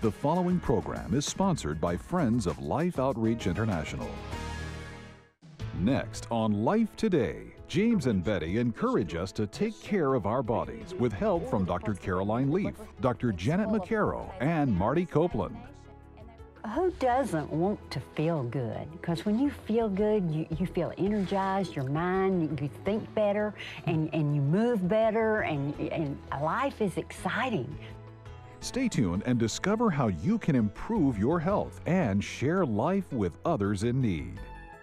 The following program is sponsored by Friends of Life Outreach International. Next on Life Today, James and Betty encourage us to take care of our bodies with help from Dr. Caroline Leaf, Dr. Janet McCarrow, and Marty Copeland. Who doesn't want to feel good? Because when you feel good, you feel energized, your mind, you think better, and you move better, and life is exciting. Stay tuned and discover how you can improve your health and share life with others in need.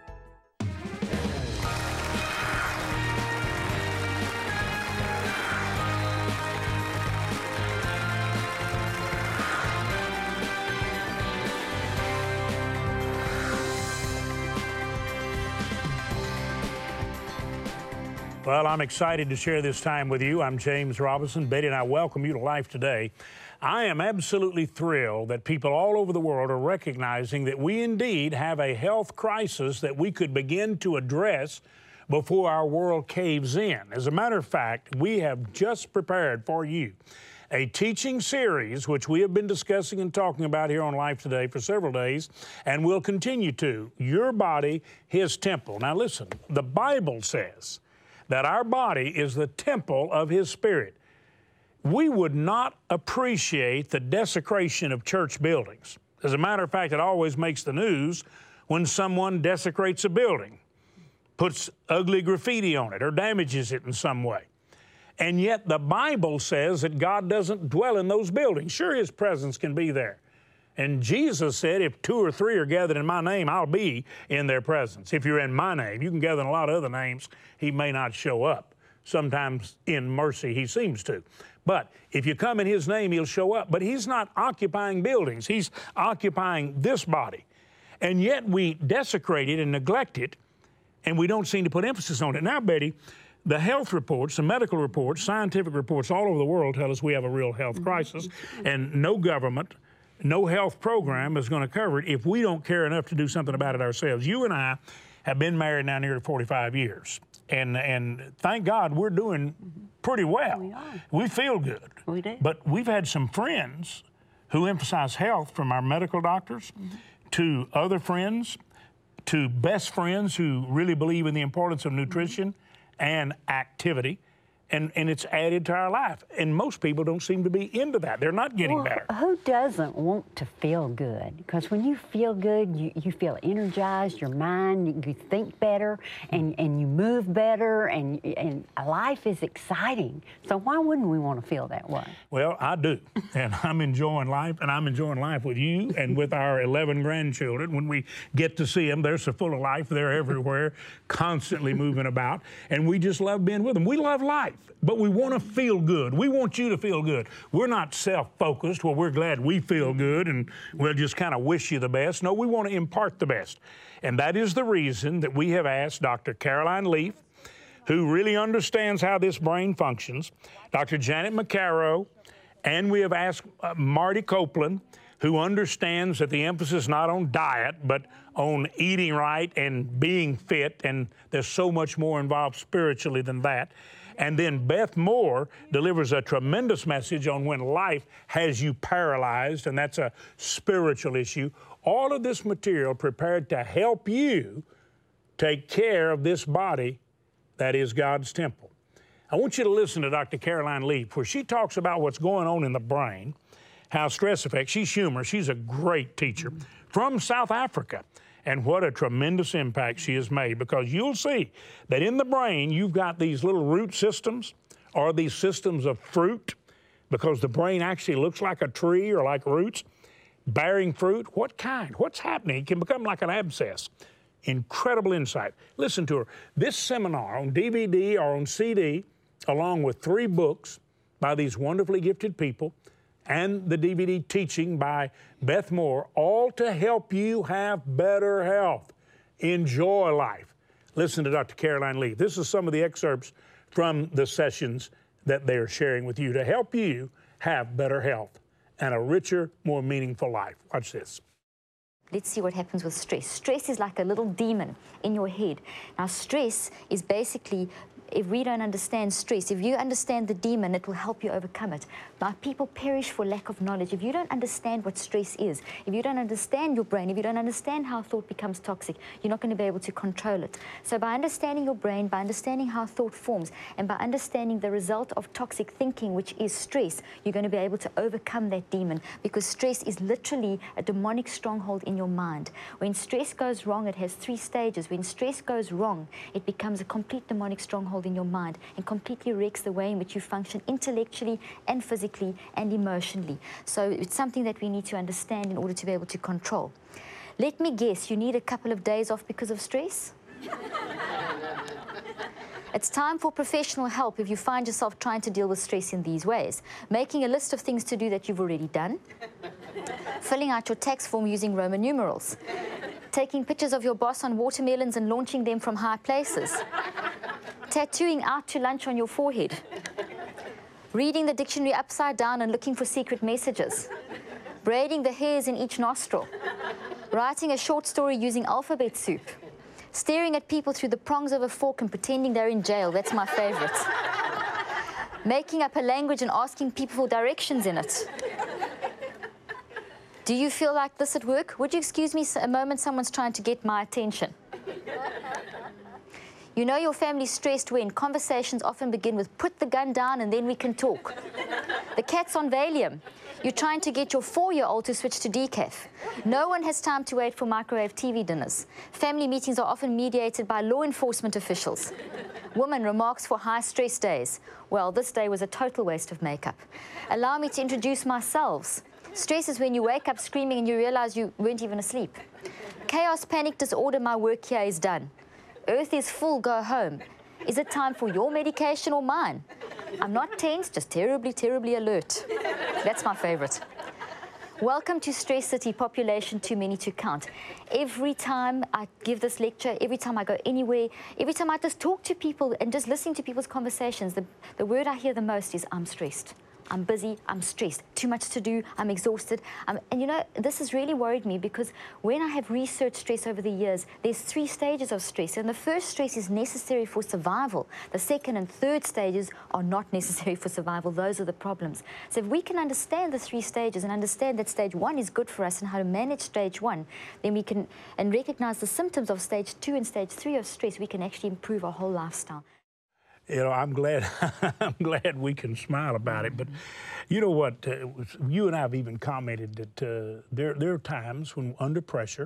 Well, I'm excited to share this time with you. I'm James Robinson. Betty and I welcome you to Life Today. I am absolutely thrilled that people all over the world are recognizing that we indeed have a health crisis that we could begin to address before our world caves in. As a matter of fact, we have just prepared for you a teaching series which we have been discussing and talking about here on Life Today for several days, and will continue to. Your body, His temple. Now listen, the Bible says that our body is the temple of His Spirit. We would not appreciate the desecration of church buildings. As a matter of fact, it always makes the news when someone desecrates a building, puts ugly graffiti on it, or damages it in some way. And yet the Bible says that God doesn't dwell in those buildings. Sure, His presence can be there. And Jesus said, if 2 or 3 are gathered in my name, I'll be in their presence. If you're in my name, you can gather in a lot of other names, He may not show up. Sometimes in mercy, He seems to. But if you come in His name, He'll show up. But He's not occupying buildings. He's occupying this body. And yet we desecrate it and neglect it, and we don't seem to put emphasis on it. Now, Betty, the health reports, the medical reports, scientific reports all over the world tell us we have a real health crisis, and no government, no health program is going to cover it if we don't care enough to do something about it ourselves. You and I have been married now nearly 45 years, and thank God we're doing pretty well. We are. We feel good. We do. But we've had some friends who emphasize health, from our medical doctors to other friends to best friends who really believe in the importance of nutrition and activity. And it's added to our life. And most people don't seem to be into that. They're not getting better. Who doesn't want to feel good? Because when you feel good, you feel energized, your mind, you think better, and you move better, and life is exciting. So why wouldn't we want to feel that way? Well, I do. And I'm enjoying life, and I'm enjoying life with you and with our 11 grandchildren. When we get to see them, they're so full of life. They're everywhere, constantly moving about. And we just love being with them. We love life. But we want to feel good. We want you to feel good. We're not self-focused. Well, we're glad we feel good and we'll just kind of wish you the best. No, we want to impart the best. And that is the reason that we have asked Dr. Caroline Leaf, who really understands how this brain functions, Dr. Janet McCarrow, and we have asked Marty Copeland, who understands that the emphasis is not on diet, but on eating right and being fit, and there's so much more involved spiritually than that. And then Beth Moore delivers a tremendous message on when life has you paralyzed, and that's a spiritual issue. All of this material prepared to help you take care of this body that is God's temple. I want you to listen to Dr. Caroline Leaf, where she talks about what's going on in the brain, how stress affects. She's humorous. She's a great teacher from South Africa. And what a tremendous impact she has made, because you'll see that in the brain you've got these little root systems, or these systems of fruit, because the brain actually looks like a tree or like roots bearing fruit. What kind? What's happening? It can become like an abscess. Incredible insight. Listen to her. This seminar on DVD or on CD, along with 3 books by these wonderfully gifted people, and the DVD teaching by Beth Moore, all to help you have better health, enjoy life. Listen to Dr. Caroline Leaf. This is some of the excerpts from the sessions that they are sharing with you to help you have better health and a richer, more meaningful life. Watch this. Let's see what happens with stress. Stress is like a little demon in your head. Now, stress is basically if we don't understand stress. If you understand the demon, it will help you overcome it. My people perish for lack of knowledge. If you don't understand what stress is, if you don't understand your brain, if you don't understand how thought becomes toxic, you're not going to be able to control it. So by understanding your brain, by understanding how thought forms, and by understanding the result of toxic thinking, which is stress, you're going to be able to overcome that demon, because stress is literally a demonic stronghold in your mind. When stress goes wrong, it has 3 stages. When stress goes wrong, it becomes a complete demonic stronghold in your mind and completely wrecks the way in which you function intellectually and physically and emotionally. So it's something that we need to understand in order to be able to control. Let me guess, you need a couple of days off because of stress? It's time for professional help if you find yourself trying to deal with stress in these ways. Making a list of things to do that you've already done. Filling out your tax form using Roman numerals. Taking pictures of your boss on watermelons and launching them from high places. Tattooing out to lunch on your forehead. Reading the dictionary upside down and looking for secret messages. Braiding the hairs in each nostril. Writing a short story using alphabet soup. Staring at people through the prongs of a fork and pretending they're in jail. That's my favorite. Making up a language and asking people for directions in it. Do you feel like this at work? Would you excuse me a moment? Someone's trying to get my attention. You know your family's stressed when conversations often begin with "put the gun down and then we can talk." The cat's on Valium. You're trying to get your 4-year-old to switch to decaf. No one has time to wait for microwave TV dinners. Family meetings are often mediated by law enforcement officials. Woman remarks for high stress days. Well, this day was a total waste of makeup. Allow me to introduce myself. Stress is when you wake up screaming and you realize you weren't even asleep. Chaos, panic, disorder, my work here is done. Earth is full, go home. Is it time for your medication or mine? I'm not tense, just terribly, terribly alert. That's my favorite. Welcome to Stress City, population too many to count. Every time I give this lecture, every time I go anywhere, every time I just talk to people and just listening to people's conversations, the word I hear the most is I'm stressed. I'm busy, I'm stressed, too much to do, I'm exhausted. And you know, this has really worried me, because when I have researched stress over the years, there's 3 stages of stress. And the first stress is necessary for survival. The second and third stages are not necessary for survival. Those are the problems. So if we can understand the 3 stages and understand that stage 1 is good for us and how to manage stage 1, then we can, and recognize the symptoms of stage 2 and stage 3 of stress, we can actually improve our whole lifestyle. You know, I'm glad we can smile about it. But you know what? You and I have even commented that there are times when under pressure,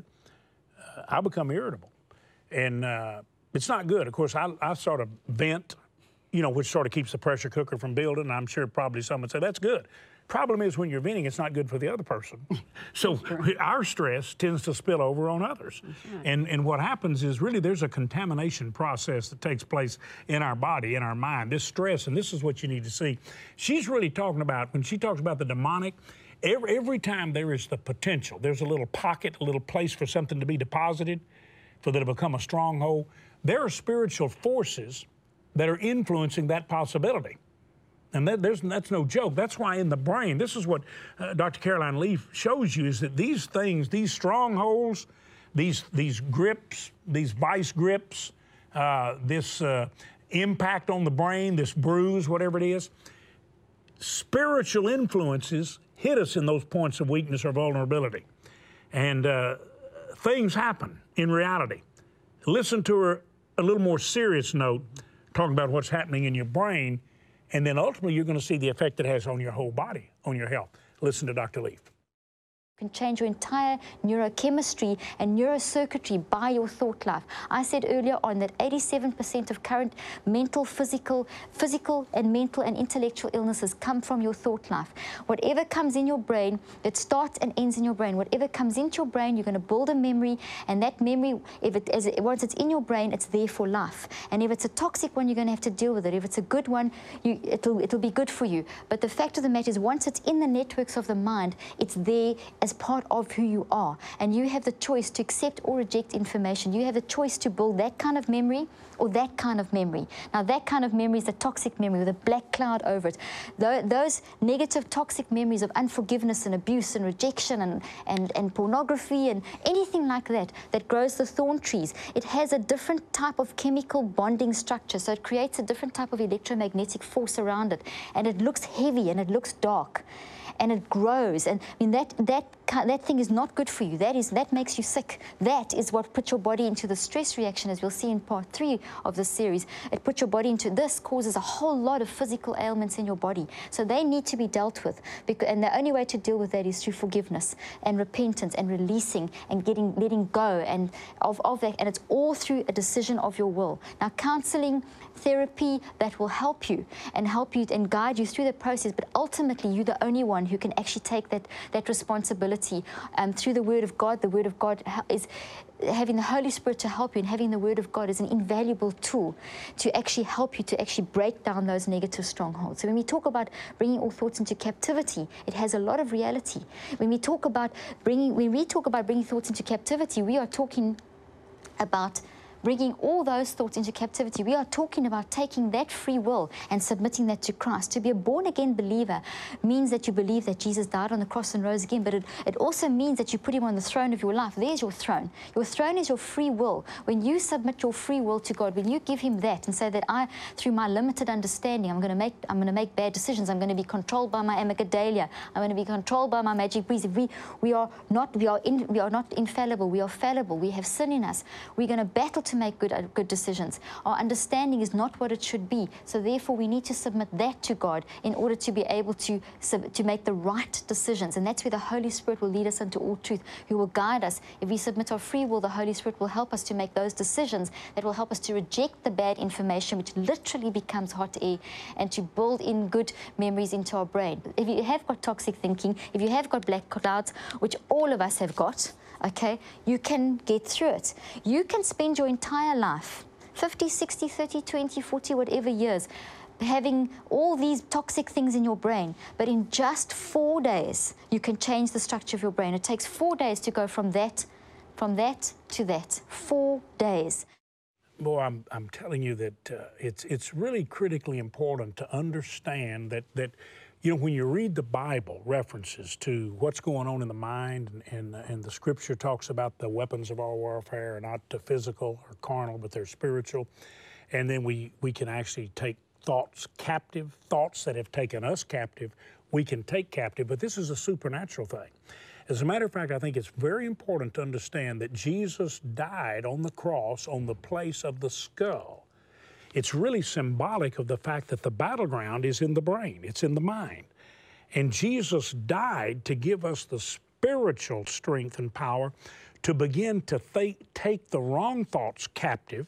I become irritable. And it's not good. Of course, I sort of vent, you know, which sort of keeps the pressure cooker from building. I'm sure probably some would say that's good. Problem is, when you're venting, it's not good for the other person. So our stress tends to spill over on others. And what happens is, really, there's a contamination process that takes place in our body, in our mind. This stress, and this is what you need to see. She's really talking about, when she talks about the demonic, every time there is the potential, there's a little pocket, a little place for something to be deposited, for that to become a stronghold, there are spiritual forces that are influencing that possibility. And that's no joke. That's why in the brain, this is what Dr. Caroline Leaf shows you, is that these things, these strongholds, these grips, these vice grips, this impact on the brain, this bruise, whatever it is, spiritual influences hit us in those points of weakness or vulnerability. And things happen in reality. Listen to her a little more serious note, talking about what's happening in your brain. And then ultimately, you're going to see the effect it has on your whole body, on your health. Listen to Dr. Leaf. Can change your entire neurochemistry and neurocircuitry by your thought life. I said earlier on that 87% of current mental, physical and mental and intellectual illnesses come from your thought life. Whatever comes in your brain, it starts and ends in your brain. Whatever comes into your brain, you're going to build a memory, and that memory, once it's in your brain, it's there for life. And if it's a toxic one, you're going to have to deal with it. If it's a good one, it'll be good for you. But the fact of the matter is, once it's in the networks of the mind, it's there as part of who you are. And you have the choice to accept or reject information. You have the choice to build that kind of memory or that kind of memory. Now, that kind of memory is a toxic memory with a black cloud over it. Those negative, toxic memories of unforgiveness and abuse and rejection and pornography and anything like that, that grows the thorn trees, it has a different type of chemical bonding structure. So it creates a different type of electromagnetic force around it. And it looks heavy and it looks dark. And it grows, and I mean that thing is not good for you. That makes you sick. That is what puts your body into the stress reaction, as we'll see in part 3 of the series. It puts your body into this, causes a whole lot of physical ailments in your body. So they need to be dealt with, and the only way to deal with that is through forgiveness and repentance and releasing and letting go and of that. And it's all through a decision of your will. Now, counseling, therapy, that will help you and guide you through the process. But ultimately, you're the only one who can actually take that responsibility through the Word of God. The Word of God is having the Holy Spirit to help you, and having the Word of God is an invaluable tool to actually help you to actually break down those negative strongholds. So when we talk about bringing all thoughts into captivity, it has a lot of reality. When we talk about bringing thoughts into captivity, we are talking about bringing all those thoughts into captivity. We are talking about taking that free will and submitting that to Christ. To be a born-again believer means that you believe that Jesus died on the cross and rose again, but it also means that you put him on the throne of your life. There's your throne. Your throne is your free will. When you submit your free will to God, when you give him that and say that through my limited understanding, I'm going to make bad decisions. I'm going to be controlled by my amygdala. I'm going to be controlled by my magic breeze. We are not infallible. We are fallible. We have sin in us. We're going to battle to make good decisions. Our understanding is not what it should be. So therefore, we need to submit that to God in order to be able to make the right decisions. And that's where the Holy Spirit will lead us into all truth, who will guide us. If we submit our free will, the Holy Spirit will help us to make those decisions that will help us to reject the bad information, which literally becomes hot air, and to build in good memories into our brain. If you have got toxic thinking, if you have got black clouds, which all of us have got, okay, you can get through it. You can spend your entire life, 50, 60, 30, 20, 40, whatever years, having all these toxic things in your brain, but in just 4 days, you can change the structure of your brain. It takes 4 days to go from that to that. 4 days. Boy, I'm telling you that it's really critically important to understand that you know, when you read the Bible references to what's going on in the mind, and the Scripture talks about the weapons of our warfare are not physical or carnal, but they're spiritual, and then we can actually take thoughts captive, thoughts that have taken us captive, we can take captive, but this is a supernatural thing. As a matter of fact, I think it's very important to understand that Jesus died on the cross on the place of the skull. It's really symbolic of the fact that the battleground is in the brain, it's in the mind. And Jesus died to give us the spiritual strength and power to begin to take the wrong thoughts captive.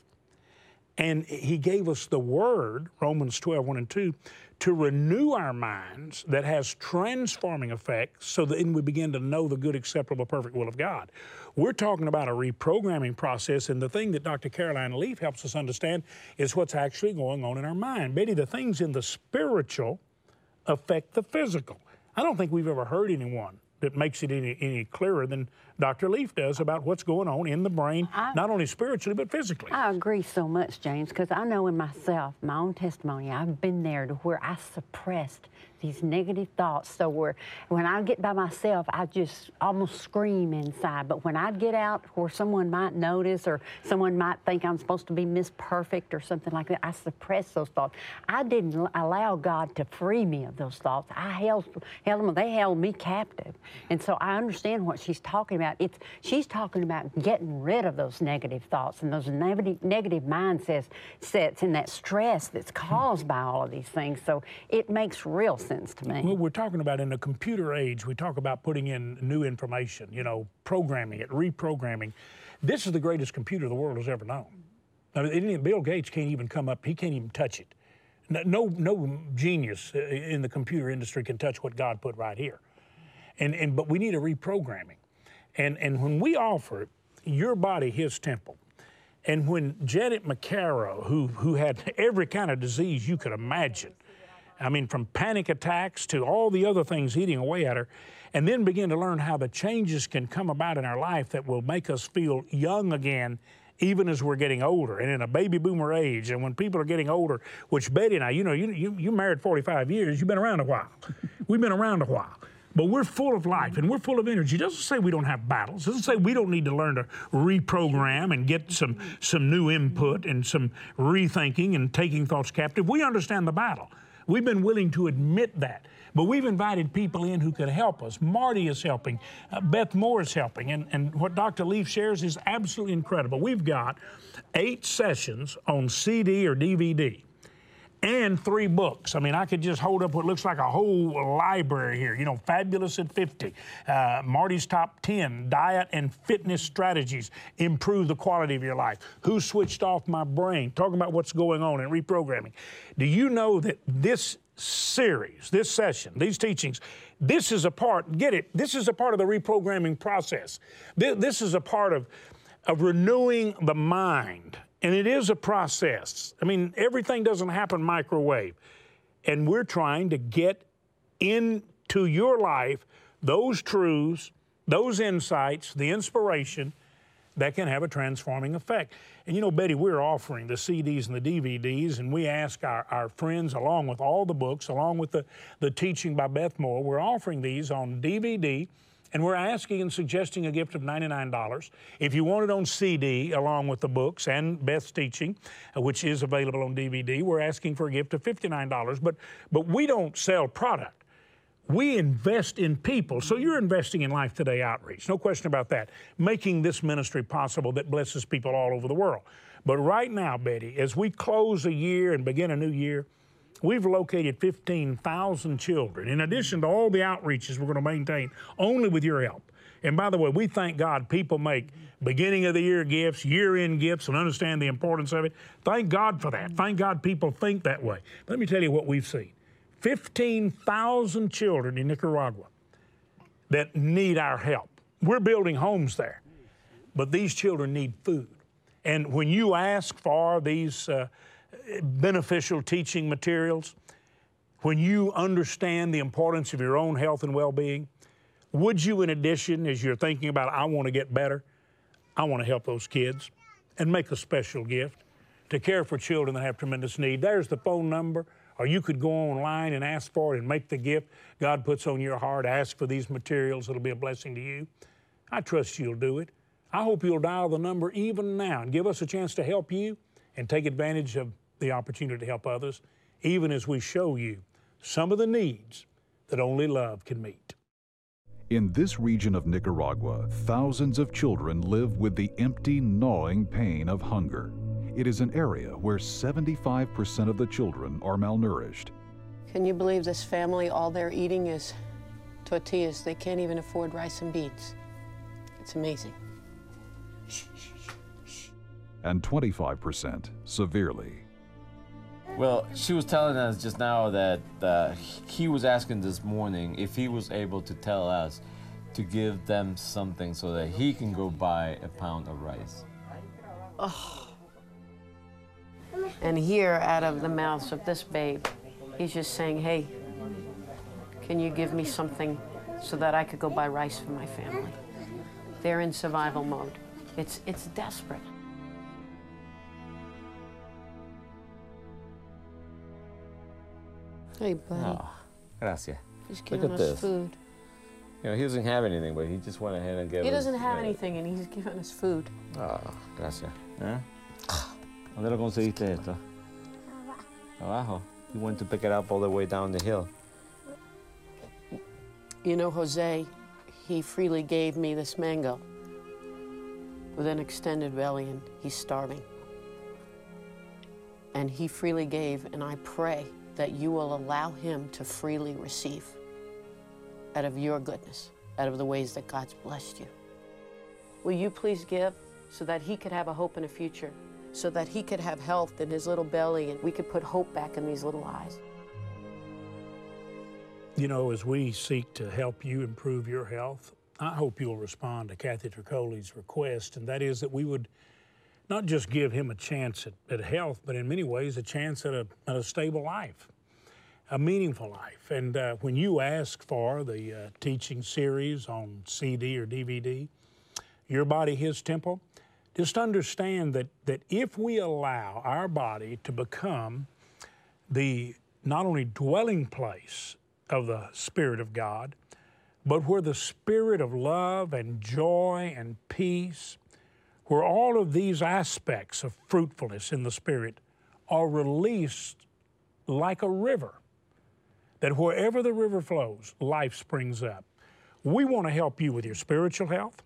And he gave us the word, Romans 12:1-2, to renew our minds, that has transforming effects, so that then we begin to know the good, acceptable, perfect will of God. We're talking about a reprogramming process, and the thing that Dr. Caroline Leaf helps us understand is what's actually going on in our mind. Betty, the things in the spiritual affect the physical. I don't think we've ever heard anyone that makes it any clearer than Dr. Leaf does about what's going on in the brain, not only spiritually, but physically. I agree so much, James, because I know in myself, my own testimony, I've been there to where I suppressed these negative thoughts. So when I get by myself, I just almost scream inside. But when I get out where someone might notice or someone might think I'm supposed to be Miss Perfect or something like that, I suppress those thoughts. I didn't allow God to free me of those thoughts. I held them, they held me captive. And so I understand what she's talking about. She's talking about getting rid of those negative thoughts and those negative mindsets and that stress that's caused by all of these things. So it makes real sense to me. Well, we're talking about in the computer age, we talk about putting in new information, you know, programming it, reprogramming. This is the greatest computer the world has ever known. I mean, Bill Gates can't even come up, he can't even touch it. No genius in the computer industry can touch what God put right here. But we need a reprogramming. And when we offer it, your body, his temple. And when Janet McCarrow, who had every kind of disease you could imagine, I mean, from panic attacks to all the other things eating away at her, and then begin to learn how the changes can come about in our life that will make us feel young again, even as we're getting older and in a baby boomer age. And when people are getting older, which Betty and I, you know, you married 45 years, you've been around a while. We've been around a while. But we're full of life and we're full of energy. It doesn't say we don't have battles. It doesn't say we don't need to learn to reprogram and get some new input and some rethinking and taking thoughts captive. We understand the battle. We've been willing to admit that. But we've invited people in who could help us. Marty is helping. Beth Moore is helping. And what Dr. Leaf shares is absolutely incredible. We've got 8 sessions on CD or DVD and 3 books. I mean, I could just hold up what looks like a whole library here. You know, Fabulous at 50, Marty's Top 10, Diet and Fitness Strategies, Improve the Quality of Your Life, Who Switched Off My Brain, talking about what's going on in reprogramming. Do you know that this series, this session, these teachings, this is a part, get it, this is a part of the reprogramming process. This is a part of renewing the mind. And it is a process. I mean, everything doesn't happen microwave. And we're trying to get into your life those truths, those insights, the inspiration that can have a transforming effect. And you know, Betty, we're offering the CDs and the DVDs, and we ask our friends, along with all the books, along with the teaching by Beth Moore, we're offering these on DVD. And we're asking and suggesting a gift of $99. If you want it on CD, along with the books and Beth's teaching, which is available on DVD, we're asking for a gift of $59. But we don't sell product. We invest in people. So you're investing in Life Today Outreach, no question about that, making this ministry possible that blesses people all over the world. But right now, Betty, as we close a year and begin a new year, we've located 15,000 children, in addition to all the outreaches we're going to maintain, only with your help. And by the way, we thank God people make beginning of the year gifts, year-end gifts, and understand the importance of it. Thank God for that. Thank God people think that way. Let me tell you what we've seen. 15,000 children in Nicaragua that need our help. We're building homes there, but these children need food. And when you ask for these beneficial teaching materials, when you understand the importance of your own health and well-being, would you, in addition, as you're thinking about, I want to get better, I want to help those kids, and make a special gift to care for children that have tremendous need? There's the phone number, or you could go online and ask for it and make the gift God puts on your heart. Ask for these materials. It'll be a blessing to you. I trust you'll do it. I hope you'll dial the number even now and give us a chance to help you and take advantage of the opportunity to help others, even as we show you some of the needs that only love can meet. In this region of Nicaragua, thousands of children live with the empty, gnawing pain of hunger. It is an area where 75% of the children are malnourished. Can you believe this family, all they're eating is tortillas? They can't even afford rice and beans. It's amazing. And 25% severely. Well, she was telling us just now that he was asking this morning if he was able to tell us to give them something so that he can go buy a pound of rice. Oh. And here, out of the mouths of this babe, he's just saying, hey, can you give me something so that I could go buy rice for my family? They're in survival mode. It's desperate. Hey, buddy. Oh, gracias. He's giving us food. You know, he doesn't have anything, but he just went ahead and gave us... He doesn't have anything, and he's giving us food. Oh, gracias. ¿Eh? ¿Dónde lo conseguiste esto? Abajo. He went to pick it up all the way down the hill. You know, Jose, he freely gave me this mango with an extended belly, and he's starving. And he freely gave, and I pray that you will allow him to freely receive out of your goodness, out of the ways that God's blessed you. Will you please give so that he could have a hope and a future, so that he could have health in his little belly and we could put hope back in these little eyes? You know, as we seek to help you improve your health, I hope you'll respond to Kathy Tricoli's request, and that is that we would not just give him a chance at health, but in many ways a chance at a stable life. a meaningful life. And when you ask for the teaching series on CD or DVD, Your Body, His Temple, just understand that if we allow our body to become the not only dwelling place of the Spirit of God, but where the spirit of love and joy and peace, where all of these aspects of fruitfulness in the Spirit are released like a river, that wherever the river flows, life springs up. We want to help you with your spiritual health.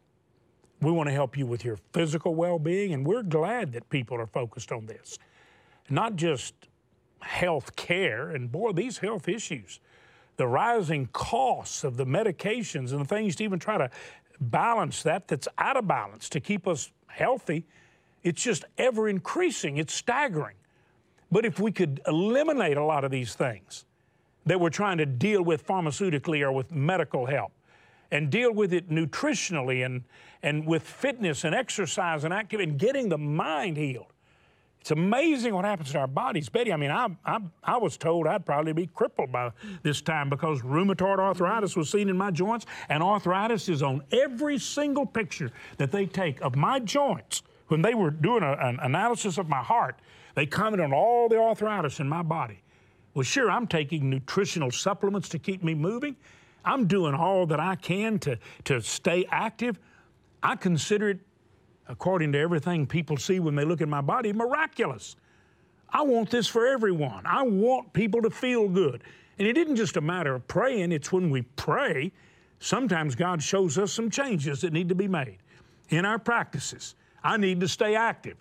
We want to help you with your physical well-being, and we're glad that people are focused on this. Not just health care, and boy, these health issues, the rising costs of the medications and the things to even try to balance that's out of balance to keep us healthy, it's just ever increasing. It's staggering. But if we could eliminate a lot of these things that we're trying to deal with pharmaceutically or with medical help, and deal with it nutritionally and with fitness and exercise and activity and getting the mind healed, it's amazing what happens to our bodies. Betty, I mean, I was told I'd probably be crippled by this time because rheumatoid arthritis was seen in my joints, and arthritis is on every single picture that they take of my joints. When they were doing an analysis of my heart, they commented on all the arthritis in my body. Well, sure, I'm taking nutritional supplements to keep me moving. I'm doing all that I can to stay active. I consider it, according to everything people see when they look at my body, miraculous. I want this for everyone. I want people to feel good. And it isn't just a matter of praying. It's when we pray, sometimes God shows us some changes that need to be made in our practices. I need to stay active.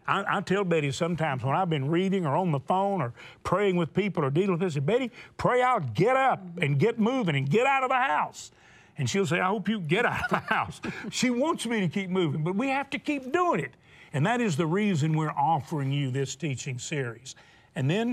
I tell Betty sometimes when I've been reading or on the phone or praying with people or dealing with this, I say, Betty, pray I'll get up and get moving and get out of the house. And she'll say, I hope you get out of the house. She wants me to keep moving, but we have to keep doing it. And that is the reason we're offering you this teaching series. And then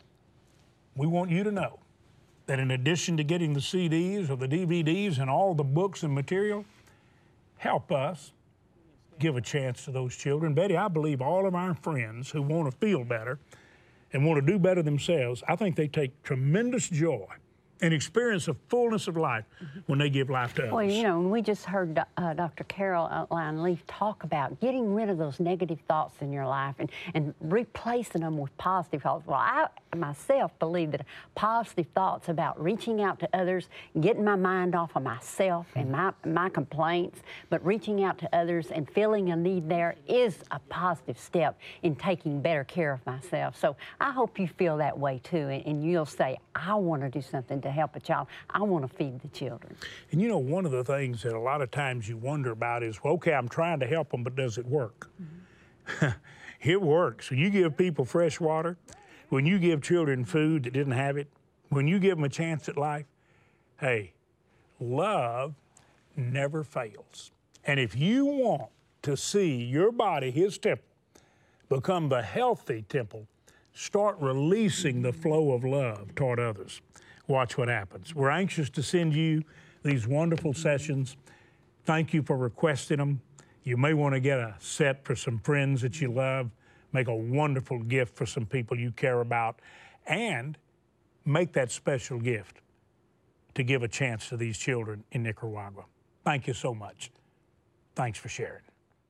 we want you to know that in addition to getting the CDs or the DVDs and all the books and material, help us give a chance to those children. Betty, I believe all of our friends who want to feel better and want to do better themselves, I think they take tremendous joy and experience a fullness of life when they give life to others. Well, you know, we just heard Dr. Caroline Leaf talk about getting rid of those negative thoughts in your life and replacing them with positive thoughts. Well, I myself believe that positive thoughts about reaching out to others, getting my mind off of myself and my complaints, but reaching out to others and feeling a need there is a positive step in taking better care of myself. So I hope you feel that way too, and you'll say, I want to do something to help a child. I want to feed the children. And you know, one of the things that a lot of times you wonder about is, well, okay, I'm trying to help them, but does it work? It works. When you give people fresh water, when you give children food that didn't have it, when you give them a chance at life, hey, love never fails. And if you want to see your body, His temple, become the healthy temple, start releasing the flow of love toward others. Watch what happens. We're anxious to send you these wonderful sessions. Thank you for requesting them. You may want to get a set for some friends that you love, make a wonderful gift for some people you care about, and make that special gift to give a chance to these children in Nicaragua. Thank you so much. Thanks for sharing.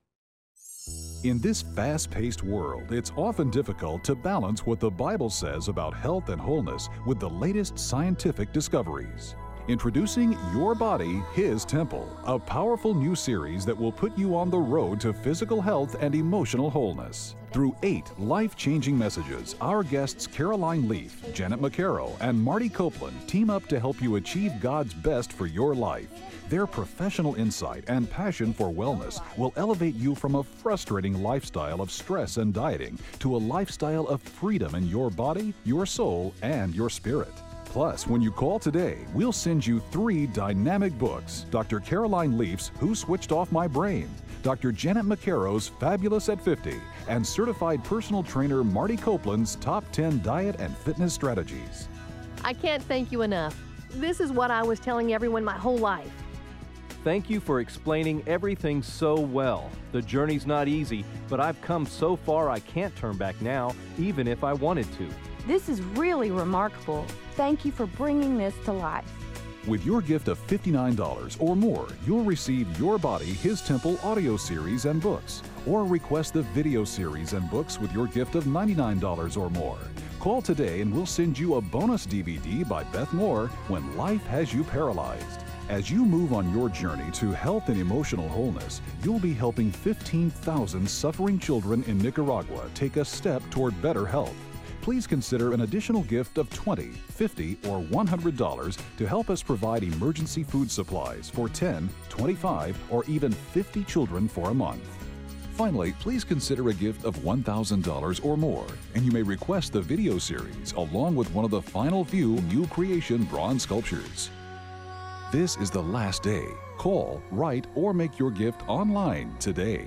In this fast-paced world, it's often difficult to balance what the Bible says about health and wholeness with the latest scientific discoveries. Introducing Your Body, His Temple, a powerful new series that will put you on the road to physical health and emotional wholeness. Through 8 life-changing messages, our guests Caroline Leaf, Janet McCarrow, and Marty Copeland team up to help you achieve God's best for your life. Their professional insight and passion for wellness will elevate you from a frustrating lifestyle of stress and dieting to a lifestyle of freedom in your body, your soul, and your spirit. Plus, when you call today, we'll send you 3 dynamic books: Dr. Caroline Leaf's Who Switched Off My Brain, Dr. Janet McCarrow's Fabulous at 50, and certified personal trainer Marty Copeland's Top 10 Diet and Fitness Strategies. I can't thank you enough. This is what I was telling everyone my whole life. Thank you for explaining everything so well. The journey's not easy, but I've come so far I can't turn back now, even if I wanted to. This is really remarkable. Thank you for bringing this to life. With your gift of $59 or more, you'll receive Your Body, His Temple audio series and books, or request the video series and books with your gift of $99 or more. Call today and we'll send you a bonus DVD by Beth Moore, When Life Has You Paralyzed. As you move on your journey to health and emotional wholeness, you'll be helping 15,000 suffering children in Nicaragua take a step toward better health. Please consider an additional gift of $20, $50, or $100 to help us provide emergency food supplies for 10, 25, or even 50 children for a month. Finally, please consider a gift of $1,000 or more, and you may request the video series along with one of the final few new creation bronze sculptures. This is the last day. Call, write, or make your gift online today.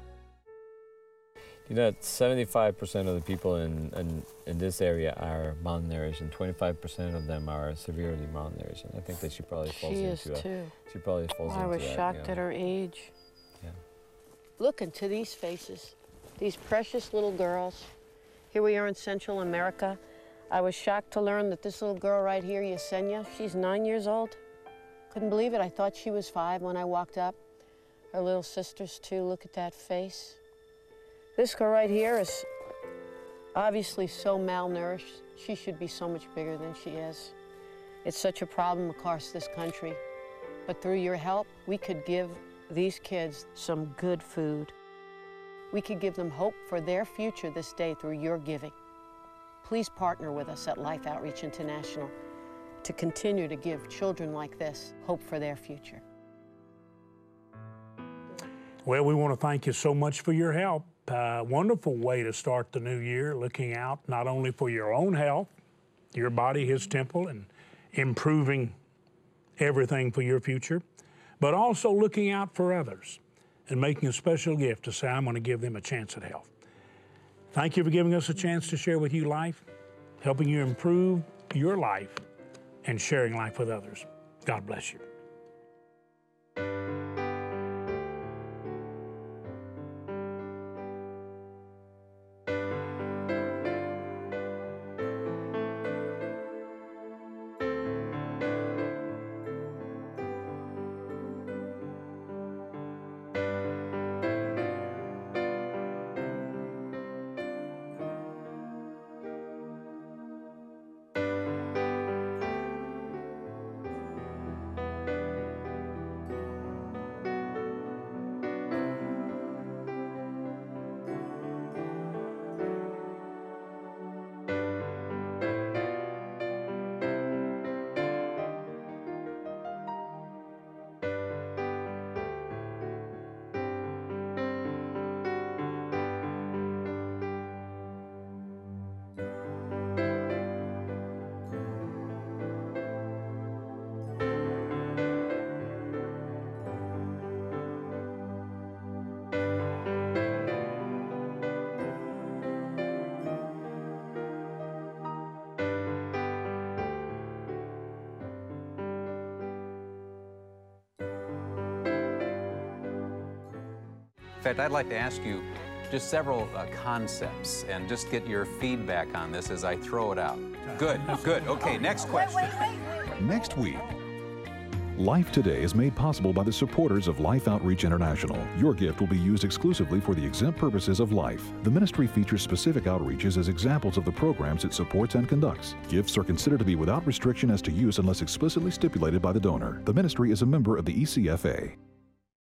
You know, 75% of the people in this area are malnourished, and 25% of them are severely malnourished. And I think that she probably falls into that. Too. She probably falls into that. I was shocked at her age. Yeah. Look into these faces, these precious little girls. Here we are in Central America. I was shocked to learn that this little girl right here, Yesenia, she's 9 years old. Couldn't believe it. I thought she was 5 when I walked up. Her little sisters too. Look at that face. This girl right here is obviously so malnourished. She should be so much bigger than she is. It's such a problem across this country. But through your help, we could give these kids some good food. We could give them hope for their future this day through your giving. Please partner with us at Life Outreach International to continue to give children like this hope for their future. Well, we want to thank you so much for your help. Wonderful way to start the new year, looking out not only for your own health, Your Body, His Temple, and improving everything for your future, but also looking out for others and making a special gift to say, I'm going to give them a chance at health. Thank you for giving us a chance to share with you life, helping you improve your life, and sharing life with others. God bless you. In fact, I'd like to ask you just several concepts and just get your feedback on this as I throw it out. Good, good. Okay, next question. Next week. Life Today is made possible by the supporters of Life Outreach International. Your gift will be used exclusively for the exempt purposes of life. The ministry features specific outreaches as examples of the programs it supports and conducts. Gifts are considered to be without restriction as to use unless explicitly stipulated by the donor. The ministry is a member of the ECFA.